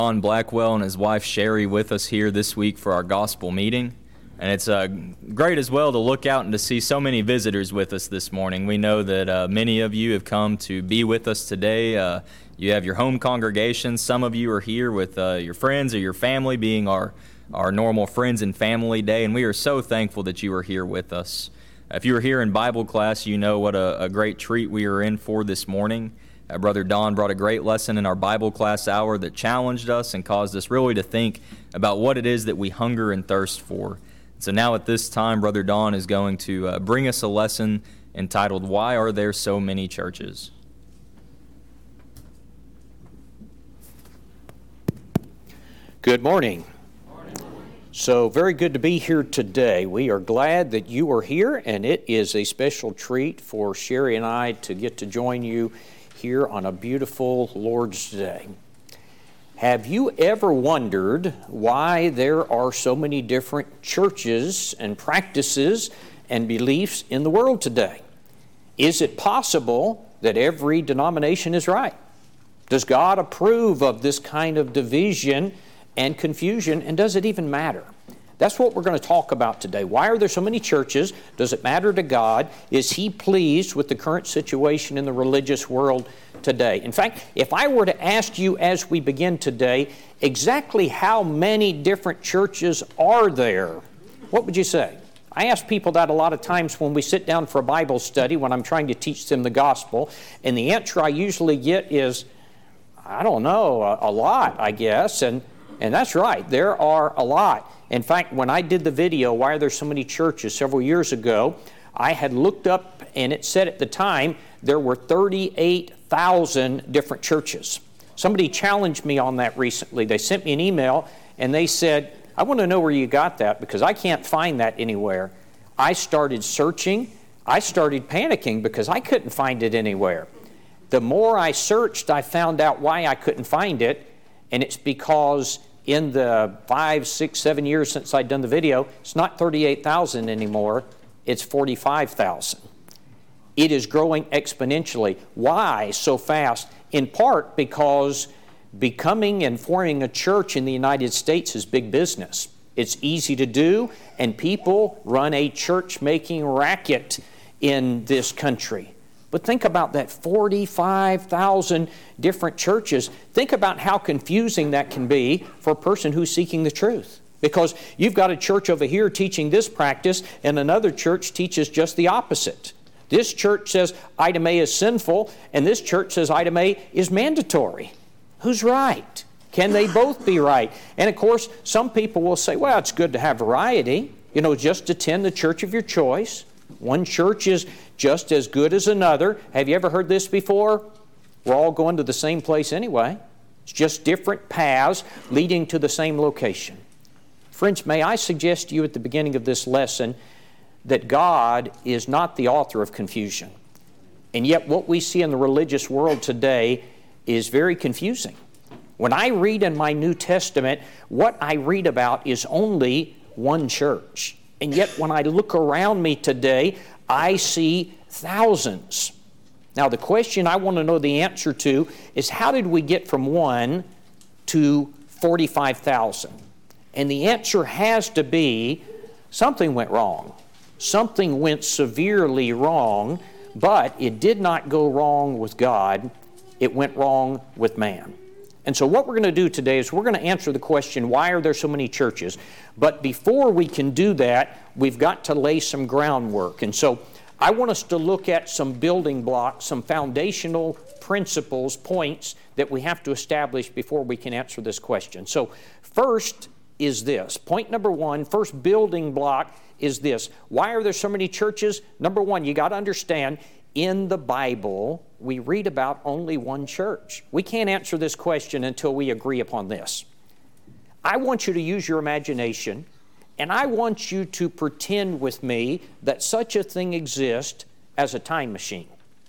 Don Blackwell and his wife Sherry with us here this week for our gospel meeting. And it's great as well to look out and to see so many visitors with us this morning. We know that many of you have come to be with us today. You have your home congregations. Some of you are here with your friends or your family, being our normal Friends and Family Day. And we are so thankful that you are here with us. If you were here in Bible class, you know what a great treat we are in for this morning. Brother Don brought a great lesson in our Bible class hour that challenged us and caused us really to think about what it is that we hunger and thirst for. So now at this time, Brother Don is going to bring us a lesson entitled, Why Are There So Many Churches? Good morning. So very good to be here today. We are glad that you are here, and it is a special treat for Sherry and I to get to join you here on a beautiful Lord's Day. Have you ever wondered why there are so many different churches and practices and beliefs in the world today? Is it possible that every denomination is right? Does God approve of this kind of division and confusion, and does it even matter? That's what we're going to talk about today. Why are there so many churches? Does it matter to God? Is He pleased with the current situation in the religious world today? In fact, if I were to ask you as we begin today, exactly how many different churches are there, what would you say? I ask people that a lot of times when we sit down for a Bible study, when I'm trying to teach them the gospel, and the answer I usually get is, I don't know, a lot, I guess, and that's right, there are a lot. In fact, when I did the video, Why Are There So Many Churches, several years ago, I had looked up, and it said at the time there were 38,000 different churches. Somebody challenged me on that recently. They sent me an email, and they said, I want to know where you got that, because I can't find that anywhere. I started searching. I started panicking because I couldn't find it anywhere. The more I searched, I found out why I couldn't find it, and it's because in the 5, 6, 7 years since I'd done the video, it's not 38,000 anymore, it's 45,000. It is growing exponentially. Why so fast? In part because becoming and forming a church in the United States is big business. It's easy to do, and people run a church-making racket in this country. But think about that 45,000 different churches. Think about how confusing that can be for a person who's seeking the truth. Because you've got a church over here teaching this practice, and another church teaches just the opposite. This church says item A is sinful, and this church says item A is mandatory. Who's right? Can they both be right? And of course, some people will say, well, it's good to have variety. You know, just attend the church of your choice. One church is just as good as another. Have you ever heard this before? We're all going to the same place anyway. It's just different paths leading to the same location. Friends, may I suggest to you at the beginning of this lesson that God is not the author of confusion. And yet what we see in the religious world today is very confusing. When I read in my New Testament, what I read about is only one church. And yet when I look around me today, I see thousands. Now the question I want to know the answer to is, how did we get from 1 to 45,000? And the answer has to be, something went wrong. Something went severely wrong, but it did not go wrong with God. It went wrong with man. And so what we're going to do today is we're going to answer the question, why are there so many churches? But before we can do that, we've got to lay some groundwork. And so I want us to look at some building blocks, some foundational principles, points that we have to establish before we can answer this question. So first is this. Point number 1, first building block is this. Why are there so many churches? Number 1, you got to understand, in the Bible, we read about only one church. We can't answer this question until we agree upon this. I want you to use your imagination, and I want you to pretend with me that such a thing exists as a time machine.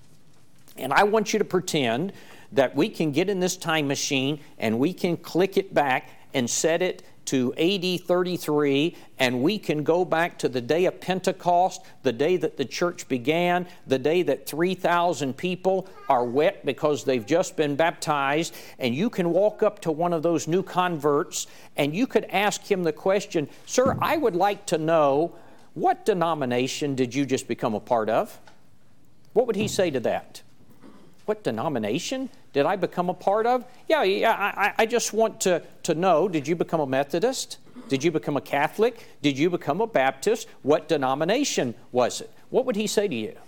And I want you to pretend that we can get in this time machine and we can click it back and set it to AD 33, and we can go back to the day of Pentecost, the day that the church began, the day that 3,000 people are wet because they've just been baptized, and you can walk up to one of those new converts and you could ask him the question, "Sir, I would like to know, what denomination did you just become a part of?" What would he say to that? What denomination did I become a part of? I just want to know, did you become a Methodist? Did you become a Catholic? Did you become a Baptist? What denomination was it? What would he say to you?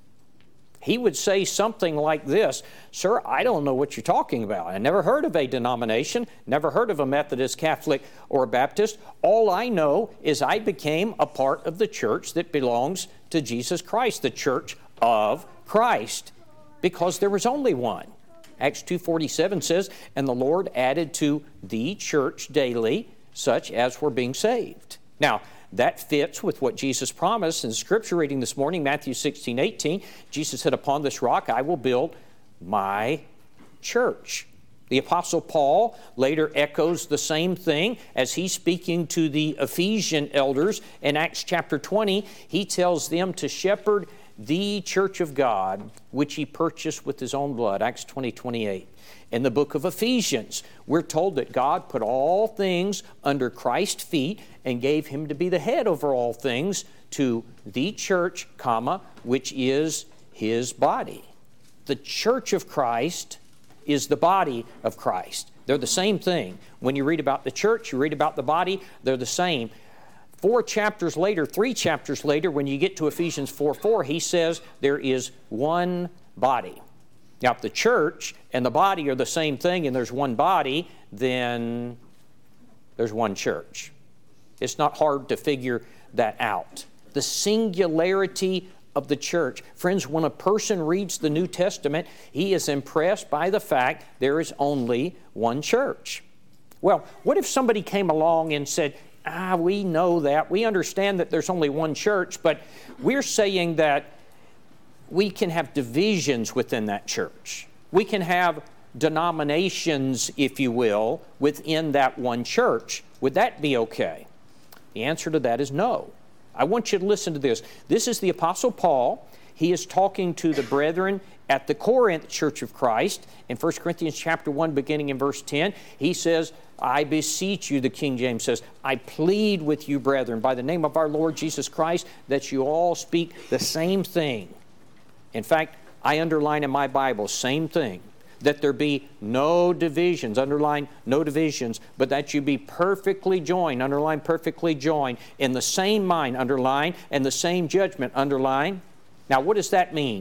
He would say something like this, "Sir, I don't know what you're talking about. I never heard of a denomination, never heard of a Methodist, Catholic, or a Baptist. All I know is I became a part of the church that belongs to Jesus Christ, the church of Christ, because there was only one." Acts 2:47 says, "And the Lord added to the church daily such as were being saved." Now, that fits with what Jesus promised in the scripture reading this morning, Matthew 16:18. Jesus said, "Upon this rock I will build my church." The Apostle Paul later echoes the same thing as he's speaking to the Ephesian elders in Acts chapter 20. He tells them to shepherd the church of God, which he purchased with his own blood, Acts 20:28. In the book of Ephesians, we're told that God put all things under Christ's feet and gave him to be the head over all things to the church, which is his body. The church of Christ is the body of Christ. They're the same thing. When you read about the church, you read about the body, they're the same. 3 chapters later, when you get to Ephesians 4:4, he says there is one body. Now, if the church and the body are the same thing and there's one body, then there's one church. It's not hard to figure that out. The singularity of the church. Friends, when a person reads the New Testament, he is impressed by the fact there is only one church. Well, what if somebody came along and said, we know that, we understand that there's only one church, but we're saying that we can have divisions within that church. We can have denominations, if you will, within that one church. Would that be okay? The answer to that is no. I want you to listen to this. This is the Apostle Paul. He is talking to the brethren at the Corinth Church of Christ. In 1 Corinthians chapter 1, beginning in verse 10, he says, "I beseech you," the King James says, "I plead with you, brethren, by the name of our Lord Jesus Christ, that you all speak the same thing." In fact, I underline in my Bible, same thing, that there be no divisions, underline no divisions, but that you be perfectly joined, underline perfectly joined, in the same mind, underline, and the same judgment, underline. Now, what does that mean?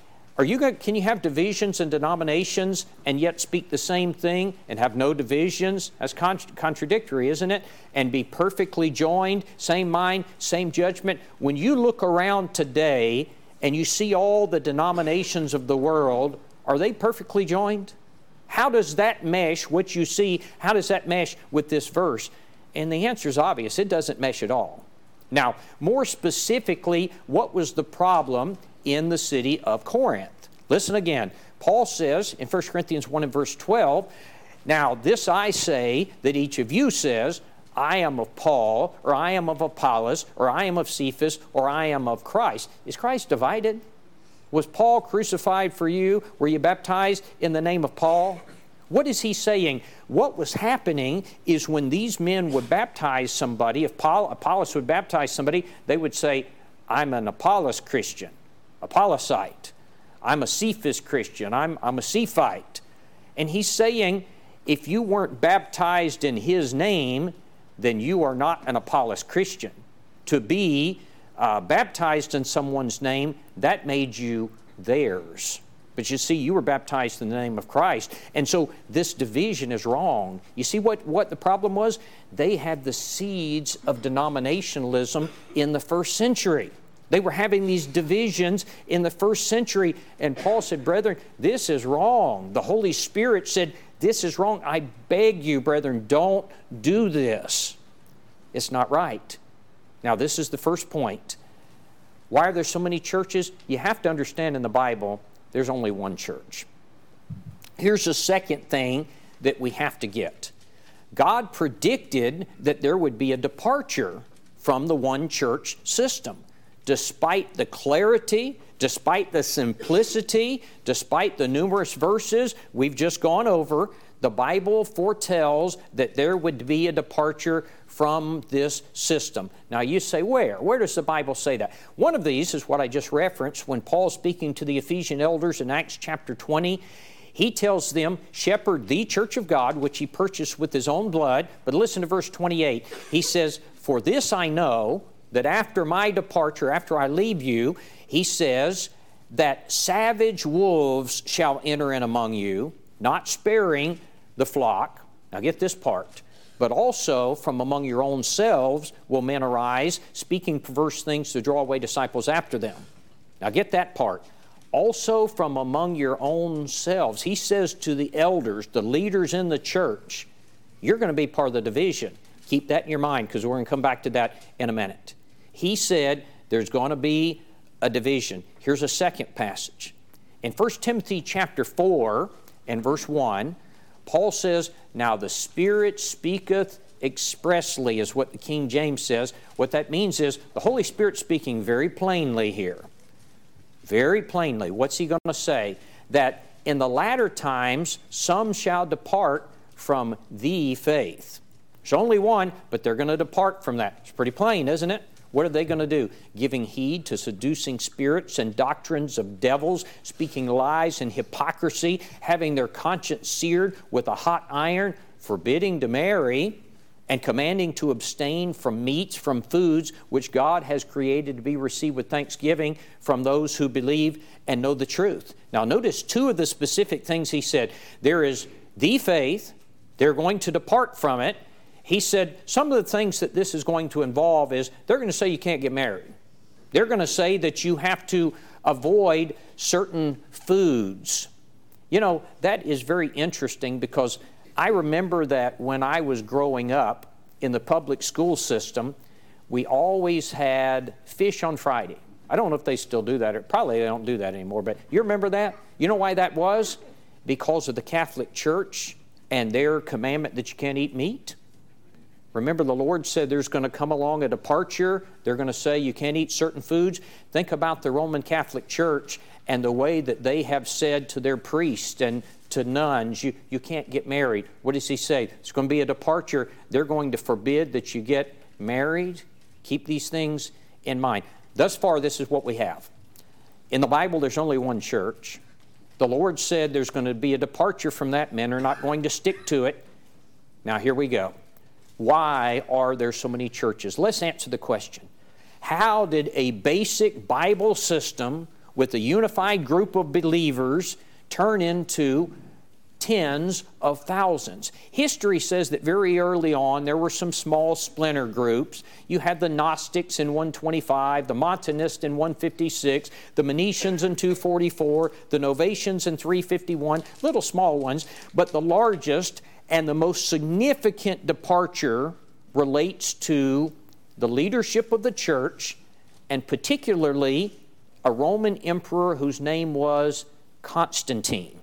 Can you have divisions and denominations and yet speak the same thing and have no divisions? That's contradictory, isn't it? And be perfectly joined, same mind, same judgment. When you look around today and you see all the denominations of the world, are they perfectly joined? How does that mesh, what you see, how does that mesh with this verse? And the answer is obvious. It doesn't mesh at all. Now, more specifically, what was the problem in the city of Corinth? Listen again. Paul says in 1 Corinthians 1 and verse 12, "Now this I say, that each of you says, I am of Paul, or I am of Apollos, or I am of Cephas, or I am of Christ." Is Christ divided? Was Paul crucified for you? Were you baptized in the name of Paul? What is he saying? What was happening is when these men would baptize somebody, if Apollos would baptize somebody, they would say, "I'm an Apollos Christian, Apollosite. I'm a Cephas Christian, I'm a Cephite." And he's saying, if you weren't baptized in his name, then you are not an Apollos Christian. To be baptized in someone's name, that made you theirs. But you see, you were baptized in the name of Christ. And so this division is wrong. You see what the problem was? They had the seeds of denominationalism in the first century. They were having these divisions in the first century. And Paul said, "Brethren, this is wrong." The Holy Spirit said, "This is wrong. I beg you, brethren, don't do this. It's not right." Now, this is the first point. Why are there so many churches? You have to understand in the Bible, there's only one church. Here's the second thing that we have to get. God predicted that there would be a departure from the one church system. Despite the clarity, despite the simplicity, despite the numerous verses we've just gone over, the Bible foretells that there would be a departure from this system. Now you say, where? Where does the Bible say that? One of these is what I just referenced when Paul's speaking to the Ephesian elders in Acts chapter 20. He tells them, shepherd the church of God, which he purchased with his own blood. But listen to verse 28. He says, for this I know, that after my departure, after I leave you, he says, that savage wolves shall enter in among you, not sparing the flock. Now get this part. But also from among your own selves will men arise, speaking perverse things to draw away disciples after them. Now get that part. Also from among your own selves. He says to the elders, the leaders in the church, you're going to be part of the division. Keep that in your mind because we're going to come back to that in a minute. He said there's going to be a division. Here's a second passage. In 1 Timothy chapter 4 and verse 1, Paul says, now the Spirit speaketh expressly, is what the King James says. What that means is the Holy Spirit speaking very plainly here. Very plainly. What's he going to say? That in the latter times some shall depart from the faith. There's only one, but they're going to depart from that. It's pretty plain, isn't it? What are they going to do? Giving heed to seducing spirits and doctrines of devils, speaking lies and hypocrisy, having their conscience seared with a hot iron, forbidding to marry, and commanding to abstain from meats, from foods which God has created to be received with thanksgiving from those who believe and know the truth. Now notice two of the specific things he said. There is the faith. They're going to depart from it. He said some of the things that this is going to involve is they're going to say you can't get married. They're going to say that you have to avoid certain foods. You know, that is very interesting because I remember that when I was growing up in the public school system, we always had fish on Friday. I don't know if they still do that, or probably they don't do that anymore, but you remember that? You know why that was? Because of the Catholic Church and their commandment that you can't eat meat. Remember, the Lord said there's going to come along a departure. They're going to say you can't eat certain foods. Think about the Roman Catholic Church and the way that they have said to their priests and to nuns, you can't get married. What does he say? There's going to be a departure. They're going to forbid that you get married. Keep these things in mind. Thus far, this is what we have. In the Bible, there's only one church. The Lord said there's going to be a departure from that. Men are not going to stick to it. Now, here we go. Why are there so many churches? Let's answer the question. How did a basic Bible system with a unified group of believers turn into tens of thousands? History says that very early on there were some small splinter groups. You had the Gnostics in 125, the Montanists in 156, the Monetians in 244, the Novatians in 351, little small ones, but the largest and the most significant departure relates to the leadership of the church, and particularly a Roman emperor whose name was Constantine.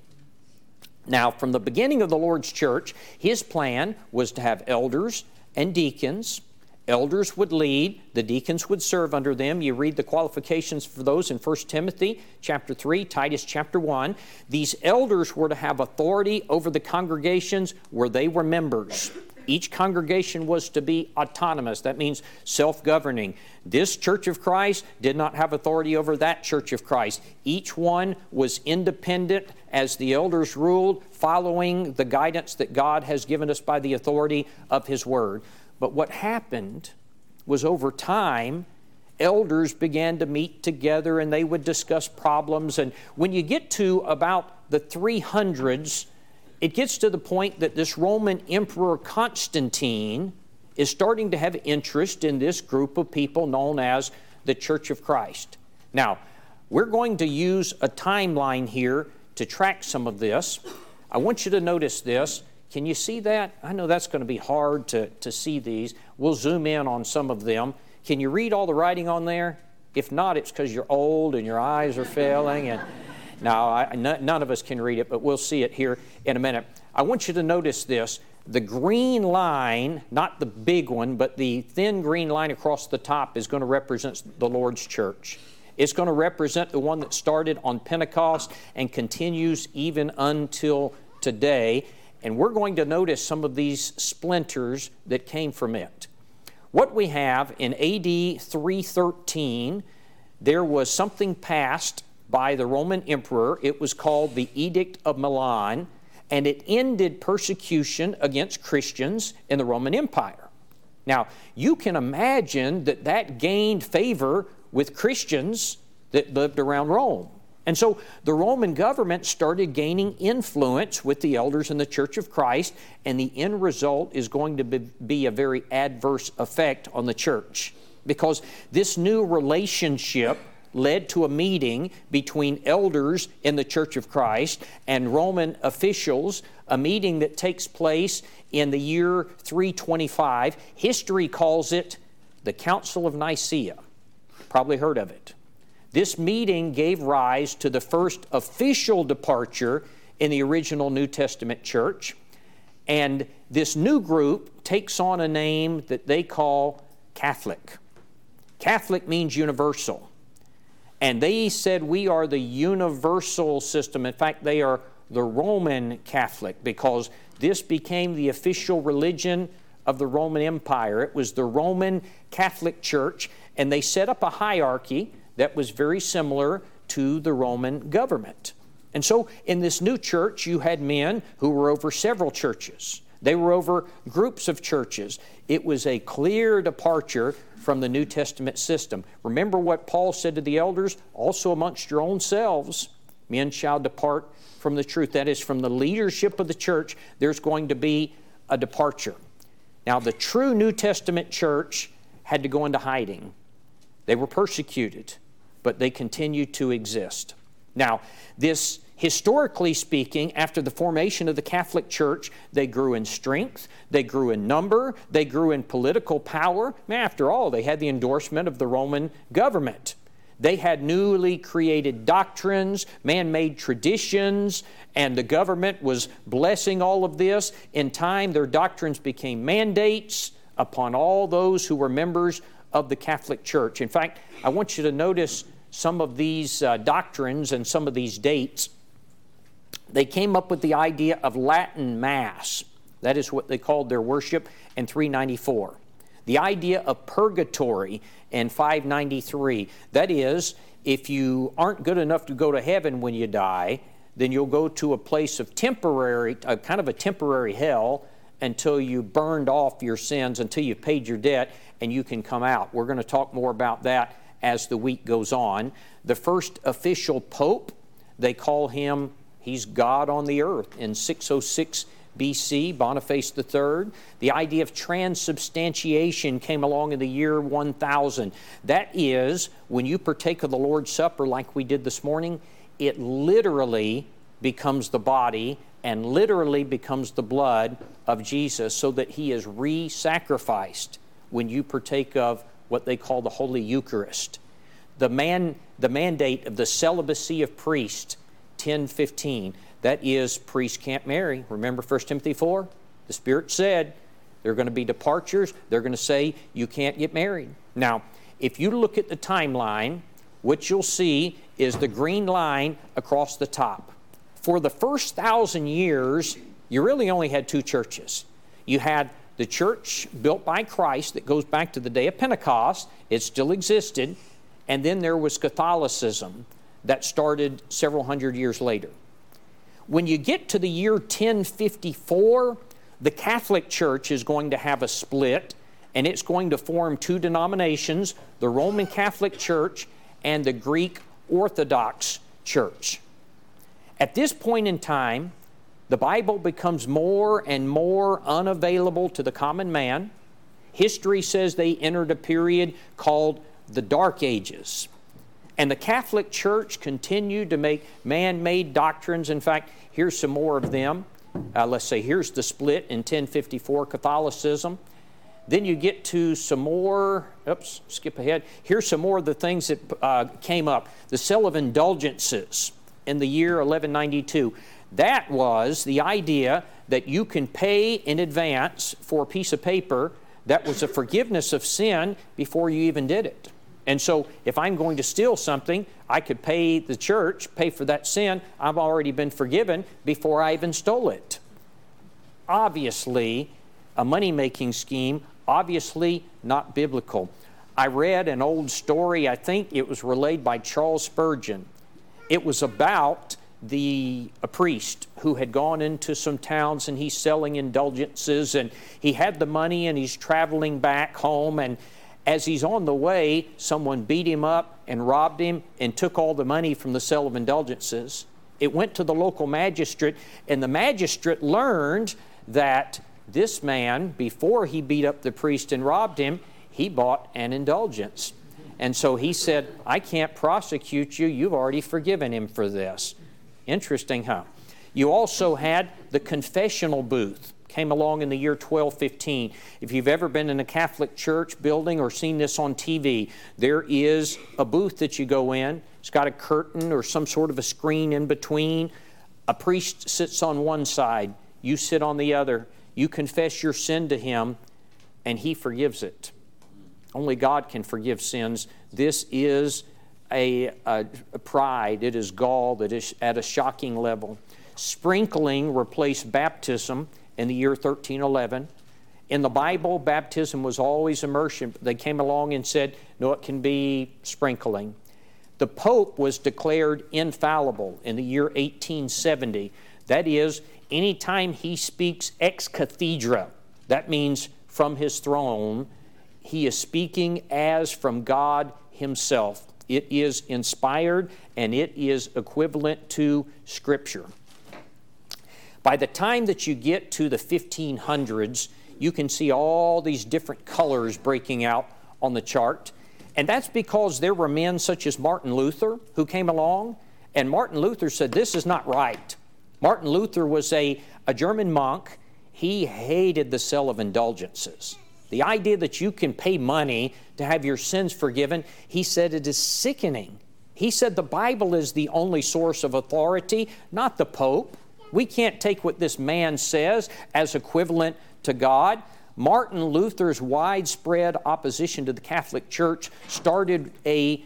Now, from the beginning of the Lord's church, his plan was to have elders and deacons. Elders would lead, the deacons would serve under them. You read the qualifications for those in 1 Timothy chapter 3, Titus chapter 1. These elders were to have authority over the congregations where they were members. Each congregation was to be autonomous. That means self-governing. This Church of Christ did not have authority over that Church of Christ. Each one was independent as the elders ruled, following the guidance that God has given us by the authority of His Word. But what happened was over time, elders began to meet together and they would discuss problems. And when you get to about the 300s, it gets to the point that this Roman Emperor Constantine is starting to have interest in this group of people known as the Church of Christ. Now, we're going to use a timeline here to track some of this. I want you to notice this. Can you see that? I know that's going to be hard to see these. We'll zoom in on some of them. Can you read all the writing on there? If not, it's because you're old and your eyes are failing. And now, none of us can read it, but we'll see it here in a minute. I want you to notice this. The green line, not the big one, but the thin green line across the top is going to represent the Lord's church. It's going to represent the one that started on Pentecost and continues even until today. And we're going to notice some of these splinters that came from it. What we have in AD 313, there was something passed by the Roman emperor. It was called the Edict of Milan, and it ended persecution against Christians in the Roman Empire. Now, you can imagine that that gained favor with Christians that lived around Rome. And so the Roman government started gaining influence with the elders in the Church of Christ, and the end result is going to be a very adverse effect on the church, because this new relationship led to a meeting between elders in the Church of Christ and Roman officials, a meeting that takes place in the year 325. History calls it the Council of Nicaea. Probably heard of it. This meeting gave rise to the first official departure in the original New Testament church, and this new group takes on a name that they call Catholic. Catholic means universal. And they said we are the universal system. In fact, they are the Roman Catholic, because this became the official religion of the Roman Empire. It was the Roman Catholic Church, and they set up a hierarchy that was very similar to the Roman government. And so in this new church, you had men who were over several churches. They were over groups of churches. It was a clear departure from the New Testament system. Remember what Paul said to the elders? Also amongst your own selves, men shall depart from the truth. That is, from the leadership of the church, there's going to be a departure. Now, the true New Testament church had to go into hiding. They were persecuted, but they continued to exist. Now, this, historically speaking, after the formation of the Catholic Church, they grew in strength, they grew in number, they grew in political power. After all, they had the endorsement of the Roman government. They had newly created doctrines, man-made traditions, and the government was blessing all of this. In time, their doctrines became mandates upon all those who were members of the Catholic Church. In fact, I want you to notice some of these doctrines and some of these dates. They came up with the idea of Latin Mass. That is what they called their worship in 394. The idea of purgatory in 593. That is, if you aren't good enough to go to heaven when you die, then you'll go to a place of temporary, kind of a temporary hell, until you burned off your sins, until you paid your debt, and you can come out. We're going to talk more about that as the week goes on. The first official pope, they call him, he's God on the earth, in 606 BC, Boniface III. The idea of transubstantiation came along in the year 1000. That is, when you partake of the Lord's Supper like we did this morning, it literally becomes the body and literally becomes the blood of Jesus, so that he is re-sacrificed when you partake of what they call the Holy Eucharist. The mandate of the celibacy of priests, 10:15, that is, priests can't marry. Remember 1 Timothy 4? The Spirit said there are going to be departures. They're going to say you can't get married. Now, if you look at the timeline, what you'll see is the green line across the top. For the first 1,000 years, you really only had two churches. You had the church built by Christ that goes back to the day of Pentecost. It still existed. And then there was Catholicism that started several hundred years later. When you get to the year 1054, the Catholic Church is going to have a split, and it's going to form two denominations, the Roman Catholic Church and the Greek Orthodox Church. At this point in time, the Bible becomes more and more unavailable to the common man. History says they entered a period called the Dark Ages. And the Catholic Church continued to make man-made doctrines. In fact, here's some more of them. Let's say here's the split in 1054 Catholicism. Then you get to some more, skip ahead. Here's some more of the things that came up. The sale of indulgences in the year 1192. That was the idea that you can pay in advance for a piece of paper that was a forgiveness of sin before you even did it. And so if I'm going to steal something, I could pay the church, pay for that sin. I've already been forgiven before I even stole it. Obviously, a money-making scheme, obviously not biblical. I read an old story, I think it was relayed by Charles Spurgeon. It was about a priest who had gone into some towns and he's selling indulgences, and he had the money and he's traveling back home, and as he's on the way, someone beat him up and robbed him and took all the money from the sale of indulgences. It went to the local magistrate, and the magistrate learned that this man, before he beat up the priest and robbed him, he bought an indulgence. And so he said, I can't prosecute you. You've already forgiven him for this. Interesting, huh? You also had the confessional booth. Came along in the year 1215. If you've ever been in a Catholic church building or seen this on TV, there is a booth that you go in. It's got a curtain or some sort of a screen in between. A priest sits on one side. You sit on the other. You confess your sin to him, and he forgives it. Only God can forgive sins. This is a pride. It is gall that is at a shocking level. Sprinkling replaced baptism in the year 1311. In the Bible, baptism was always immersion. They came along and said, no, it can be sprinkling. The Pope was declared infallible in the year 1870. That is, anytime he speaks ex cathedra, that means from his throne, he is speaking as from God himself. It is inspired and it is equivalent to Scripture. By the time that you get to the 1500s, you can see all these different colors breaking out on the chart. And that's because there were men such as Martin Luther who came along, and Martin Luther said, this is not right. Martin Luther was a German monk. He hated the sale of indulgences. The idea that you can pay money to have your sins forgiven, he said it is sickening. He said the Bible is the only source of authority, not the Pope. We can't take what this man says as equivalent to God. Martin Luther's widespread opposition to the Catholic Church started a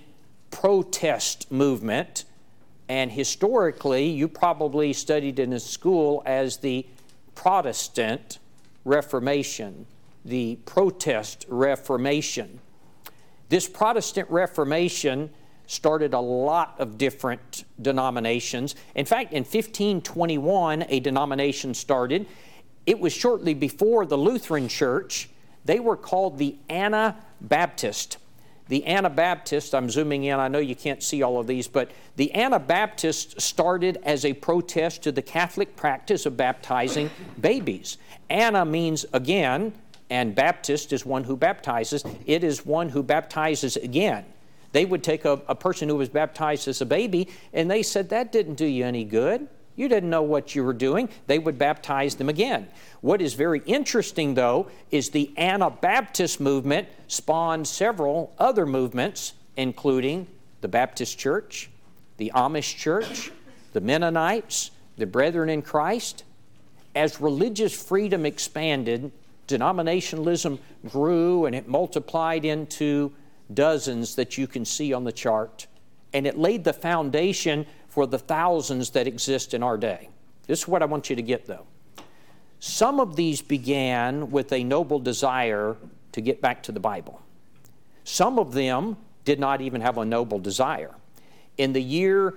protest movement, and historically, you probably studied in a school as the Protestant Reformation, the Protest Reformation. This Protestant Reformation started a lot of different denominations. In fact, in 1521, a denomination started. It was shortly before the Lutheran Church. They were called the Anabaptist. The Anabaptist, I'm zooming in, I know you can't see all of these, but the Anabaptist started as a protest to the Catholic practice of baptizing babies. Anna means again, and Baptist is one who baptizes. It is one who baptizes again. They would take a person who was baptized as a baby, and they said, that didn't do you any good. You didn't know what you were doing. They would baptize them again. What is very interesting, though, is the Anabaptist movement spawned several other movements, including the Baptist Church, the Amish Church, the Mennonites, the Brethren in Christ. As religious freedom expanded, denominationalism grew and it multiplied into dozens that you can see on the chart. And it laid the foundation for the thousands that exist in our day. This is what I want you to get, though. Some of these began with a noble desire to get back to the Bible. Some of them did not even have a noble desire. In the year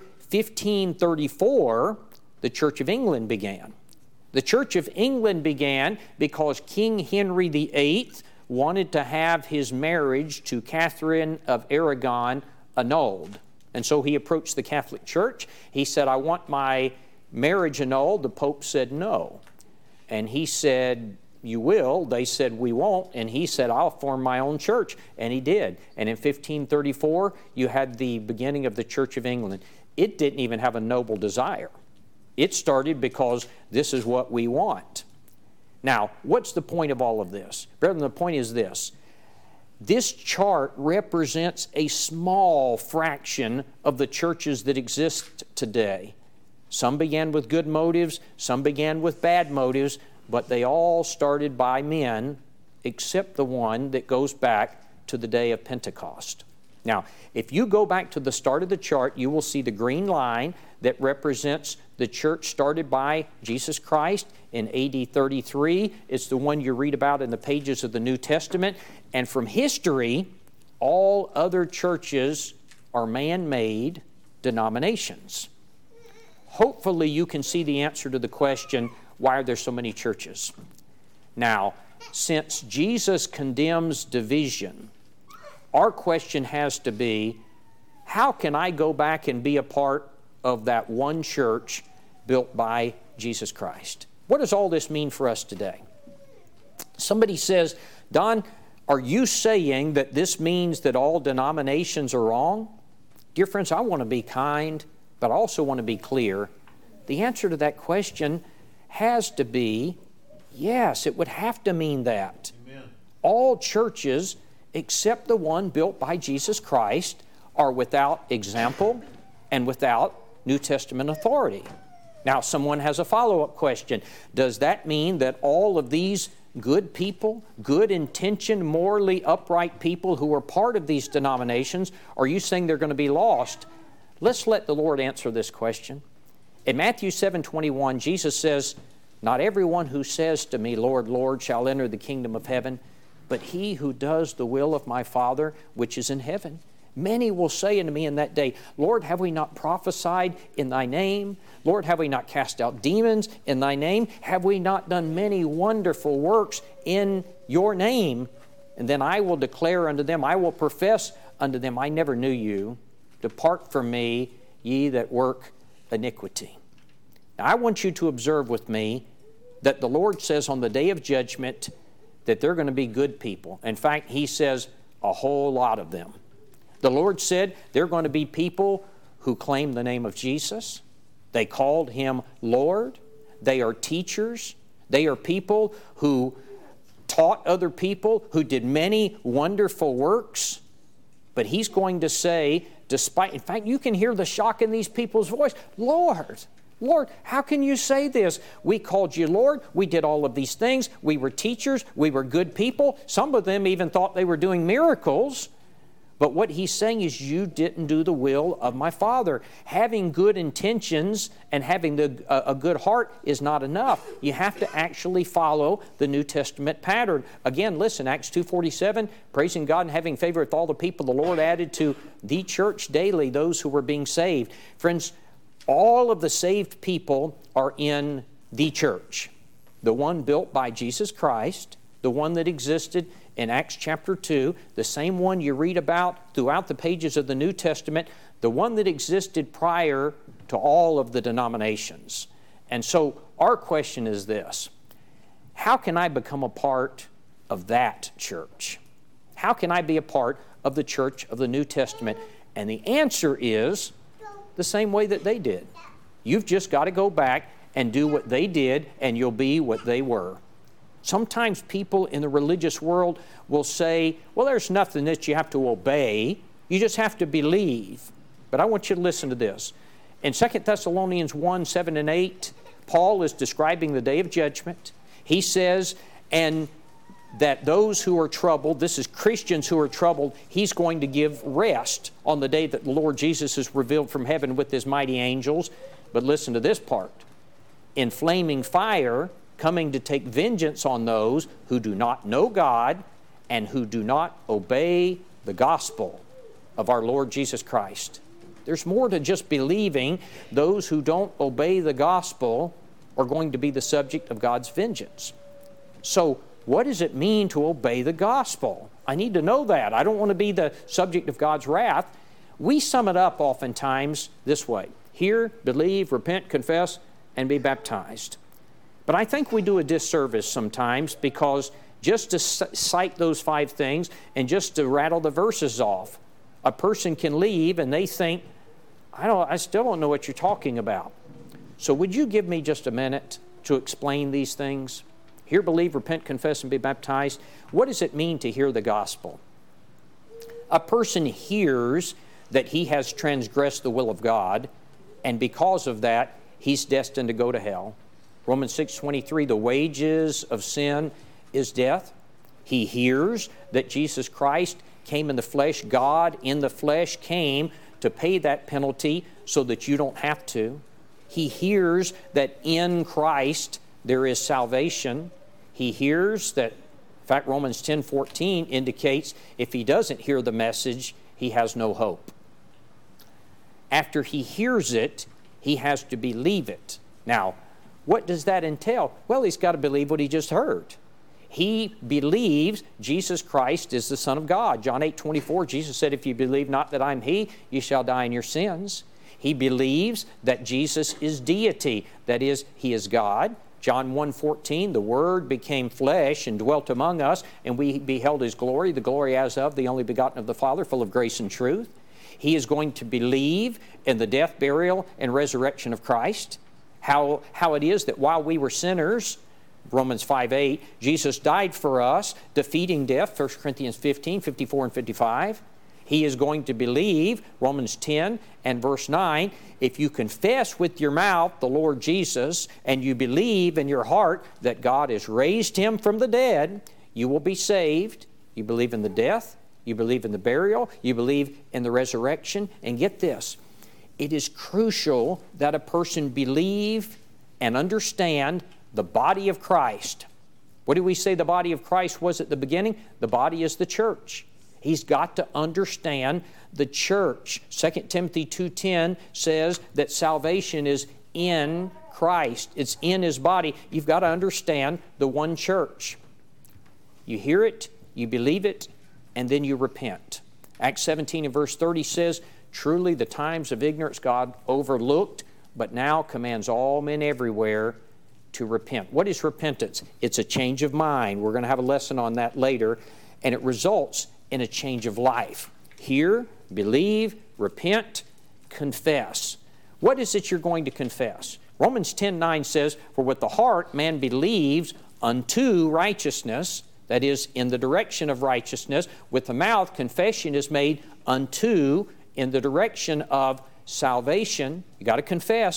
1534, the Church of England began. The Church of England began because King Henry VIII wanted to have his marriage to Catherine of Aragon annulled. And so he approached the Catholic Church. He said, I want my marriage annulled. The Pope said no. And he said, you will. They said, we won't. And he said, I'll form my own church. And he did. And in 1534, you had the beginning of the Church of England. It didn't even have a noble desire. It started because this is what we want. Now, what's the point of all of this? Brethren, the point is this. This chart represents a small fraction of the churches that exist today. Some began with good motives, some began with bad motives, but they all started by men, except the one that goes back to the day of Pentecost. Now, if you go back to the start of the chart, you will see the green line that represents the church started by Jesus Christ in AD 33. It's the one you read about in the pages of the New Testament. And from history, all other churches are man-made denominations. Hopefully you can see the answer to the question, why are there so many churches? Now, since Jesus condemns division, our question has to be, how can I go back and be a part of that one church built by Jesus Christ? What does all this mean for us today? Somebody says, Don, are you saying that this means that all denominations are wrong? Dear friends, I want to be kind, but I also want to be clear. The answer to that question has to be, yes, it would have to mean that. Amen. All churches, except the one built by Jesus Christ, are without example and without New Testament authority. Now, someone has a follow-up question. Does that mean that all of these good people, good-intentioned, morally upright people who are part of these denominations, are you saying they're going to be lost? Let's let the Lord answer this question. In Matthew 7:21, Jesus says, "Not everyone who says to me, 'Lord, Lord,' shall enter the kingdom of heaven, but he who does the will of my Father which is in heaven. Many will say unto me in that day, Lord, have we not prophesied in thy name? Lord, have we not cast out demons in thy name? Have we not done many wonderful works in your name? And then I will declare unto them, I will profess unto them, I never knew you. Depart from me, ye that work iniquity." Now, I want you to observe with me that the Lord says on the day of judgment that they're going to be good people. In fact, He says a whole lot of them. The Lord said they're going to be people who claim the name of Jesus. They called Him Lord. They are teachers. They are people who taught other people, who did many wonderful works. But He's going to say, in fact, you can hear the shock in these people's voice. Lord, Lord, how can you say this? We called you Lord. We did all of these things. We were teachers. We were good people. Some of them even thought they were doing miracles. But what He's saying is you didn't do the will of my Father. Having good intentions and having a good heart is not enough. You have to actually follow the New Testament pattern. Again, listen, Acts 2:47, praising God and having favor with all the people, the Lord added to the church daily those who were being saved. Friends, all of the saved people are in the church. The one built by Jesus Christ, the one that existed in Acts chapter 2, the same one you read about throughout the pages of the New Testament, the one that existed prior to all of the denominations. And so our question is this: how can I become a part of that church? How can I be a part of the church of the New Testament? And the answer is the same way that they did. You've just got to go back and do what they did, and you'll be what they were. Sometimes people in the religious world will say, well, there's nothing that you have to obey. You just have to believe. But I want you to listen to this. In 2 Thessalonians 1:7-8, Paul is describing the day of judgment. He says, and that those who are troubled, this is Christians who are troubled, He's going to give rest on the day that the Lord Jesus is revealed from heaven with His mighty angels. But listen to this part. In flaming fire, coming to take vengeance on those who do not know God and who do not obey the gospel of our Lord Jesus Christ. There's more to just believing. Those who don't obey the gospel are going to be the subject of God's vengeance. So, what does it mean to obey the gospel? I need to know that. I don't want to be the subject of God's wrath. We sum it up oftentimes this way: hear, believe, repent, confess, and be baptized. But I think we do a disservice sometimes, because just to cite those 5 things and just to rattle the verses off, a person can leave and they think, I still don't know what you're talking about. So would you give me just a minute to explain these things? Hear, believe, repent, confess, and be baptized. What does it mean to hear the gospel? A person hears that he has transgressed the will of God, and because of that, he's destined to go to hell. Romans 6:23, the wages of sin is death. He hears that Jesus Christ came in the flesh. God in the flesh came to pay that penalty so that you don't have to. He hears that in Christ there is salvation. He hears that, in fact, Romans 10:14 indicates if he doesn't hear the message, he has no hope. After he hears it, he has to believe it. Now, what does that entail? Well, he's got to believe what he just heard. He believes Jesus Christ is the Son of God. John 8:24, Jesus said, if you believe not that I'm He, you shall die in your sins. He believes that Jesus is deity, that is, He is God. John 1:14, the Word became flesh and dwelt among us, and we beheld His glory, the glory as of the only begotten of the Father, full of grace and truth. He is going to believe in the death, burial, and resurrection of Christ. How it is that while we were sinners, Romans 5:8, Jesus died for us, defeating death, 1 Corinthians 15, 54 and 55. He is going to believe, Romans 10 and verse 9, if you confess with your mouth the Lord Jesus and you believe in your heart that God has raised Him from the dead, you will be saved. You believe in the death, you believe in the burial, you believe in the resurrection. And get this, it is crucial that a person believe and understand the body of Christ. What do we say the body of Christ was at the beginning? The body is the church. He's got to understand the church. 2 Timothy 2:10 says that salvation is in Christ. It's in His body. You've got to understand the one church. You hear it, you believe it, and then you repent. Acts 17 and verse 30 says, truly the times of ignorance God overlooked, but now commands all men everywhere to repent. What is repentance? It's a change of mind. We're going to have a lesson on that later. And it results in a change of life. Hear, believe, repent, confess. What is it you're going to confess? Romans 10:9 says, for with the heart man believes unto righteousness, that is, in the direction of righteousness. With the mouth confession is made unto, in the direction of salvation. You got to confess.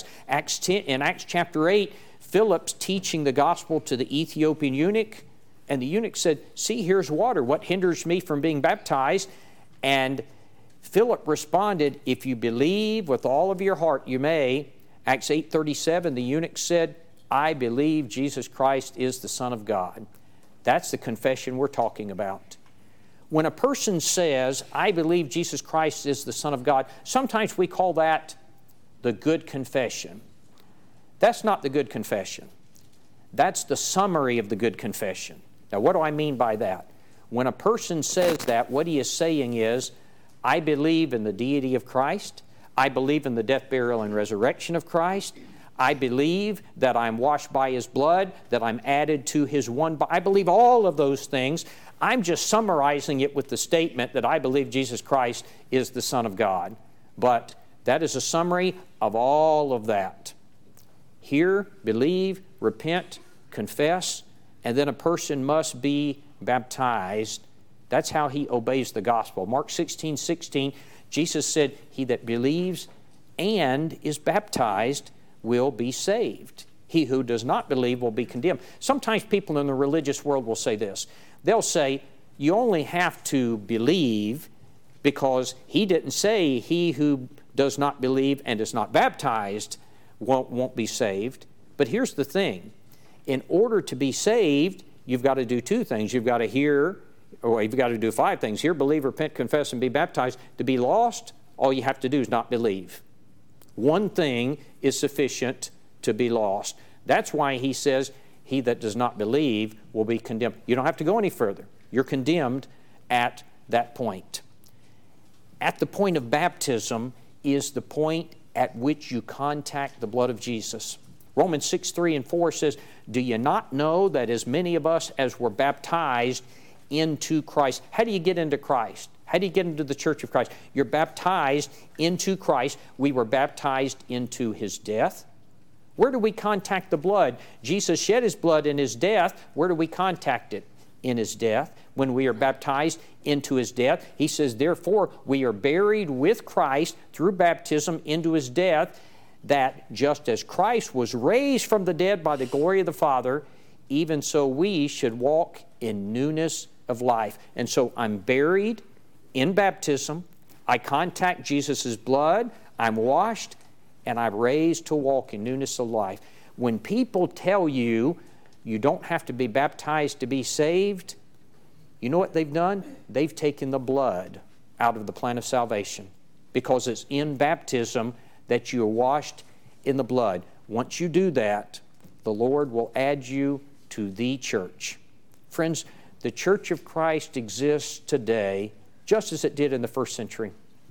In Acts chapter 8, Philip's teaching the gospel to the Ethiopian eunuch, and the eunuch said, see, here's water. What hinders me from being baptized? And Philip responded, if you believe with all of your heart, you may. Acts 8:37, the eunuch said, I believe Jesus Christ is the Son of God. That's the confession we're talking about. When a person says, I believe Jesus Christ is the Son of God, sometimes we call that the good confession. That's not the good confession. That's the summary of the good confession. Now, what do I mean by that? When a person says that, what he is saying is, I believe in the deity of Christ. I believe in the death, burial, and resurrection of Christ. I believe that I'm washed by His blood, that I'm added to His one body. I believe all of those things. I'm just summarizing it with the statement that I believe Jesus Christ is the Son of God. But that is a summary of all of that. Hear, believe, repent, confess, and then a person must be baptized. That's how he obeys the gospel. Mark 16:16, Jesus said, he that believes and is baptized will be saved. He who does not believe will be condemned. Sometimes people in the religious world will say this. They'll say, you only have to believe because He didn't say he who does not believe and is not baptized won't be saved. But here's the thing. In order to be saved, you've got to do two things. You've got to hear, or you've got to do five things. Hear, believe, repent, confess, and be baptized. To be lost, all you have to do is not believe. One thing is sufficient to be lost. That's why He says, he that does not believe will be condemned. You don't have to go any further. You're condemned at that point. At the point of baptism is the point at which you contact the blood of Jesus. Romans 6:3 and 4 says, do you not know that as many of us as were baptized into Christ? How do you get into Christ? How do you get into the church of Christ? You're baptized into Christ. We were baptized into His death. Where do we contact the blood? Jesus shed His blood in His death. Where do we contact it? In His death. When we are baptized into His death, He says, therefore, we are buried with Christ through baptism into His death, that just as Christ was raised from the dead by the glory of the Father, even so we should walk in newness of life. And so I'm buried in baptism, I contact Jesus' blood, I'm washed, and I'm raised to walk in newness of life. When people tell you you don't have to be baptized to be saved, you know what they've done? They've taken the blood out of the plan of salvation, because it's in baptism that you are washed in the blood. Once you do that, the Lord will add you to the church. Friends, the Church of Christ exists today just as it did in the first century.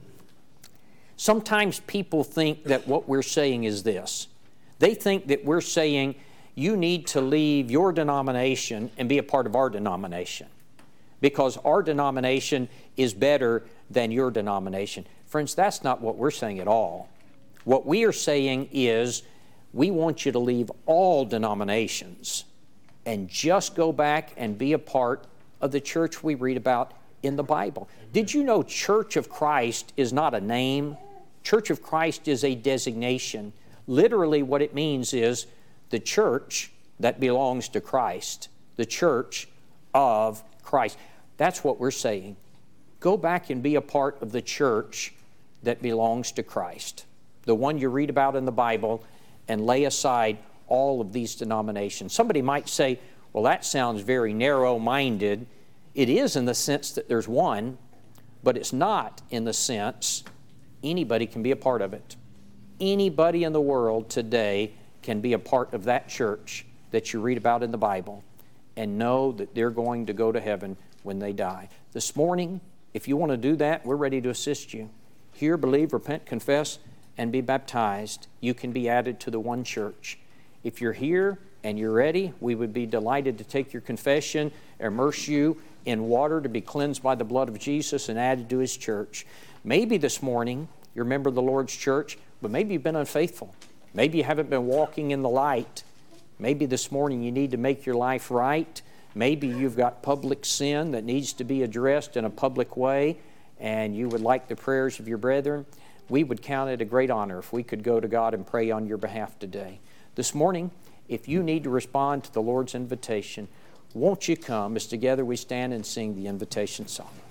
Sometimes people think that what we're saying is this. They think that we're saying you need to leave your denomination and be a part of our denomination, because our denomination is better than your denomination. Friends, that's not what we're saying at all. What we are saying is we want you to leave all denominations and just go back and be a part of the church we read about in the Bible. Did you know Church of Christ is not a name? Church of Christ is a designation. Literally what it means is the church that belongs to Christ, the church of Christ. That's what we're saying. Go back and be a part of the church that belongs to Christ, the one you read about in the Bible, and lay aside all of these denominations. Somebody might say, well, that sounds very narrow-minded. It is in the sense that there's one, but it's not in the sense anybody can be a part of it. Anybody in the world today can be a part of that church that you read about in the Bible and know that they're going to go to heaven when they die. This morning, if you want to do that, we're ready to assist you. Hear, believe, repent, confess, and be baptized. You can be added to the one church. If you're here and you're ready, we would be delighted to take your confession, immerse you in water to be cleansed by the blood of Jesus and added to His church. Maybe this morning you're a member of the Lord's church, but maybe you've been unfaithful. Maybe you haven't been walking in the light. Maybe this morning you need to make your life right. Maybe you've got public sin that needs to be addressed in a public way, and you would like the prayers of your brethren. We would count it a great honor if we could go to God and pray on your behalf today. This morning, if you need to respond to the Lord's invitation, won't you come as together we stand and sing the invitation song?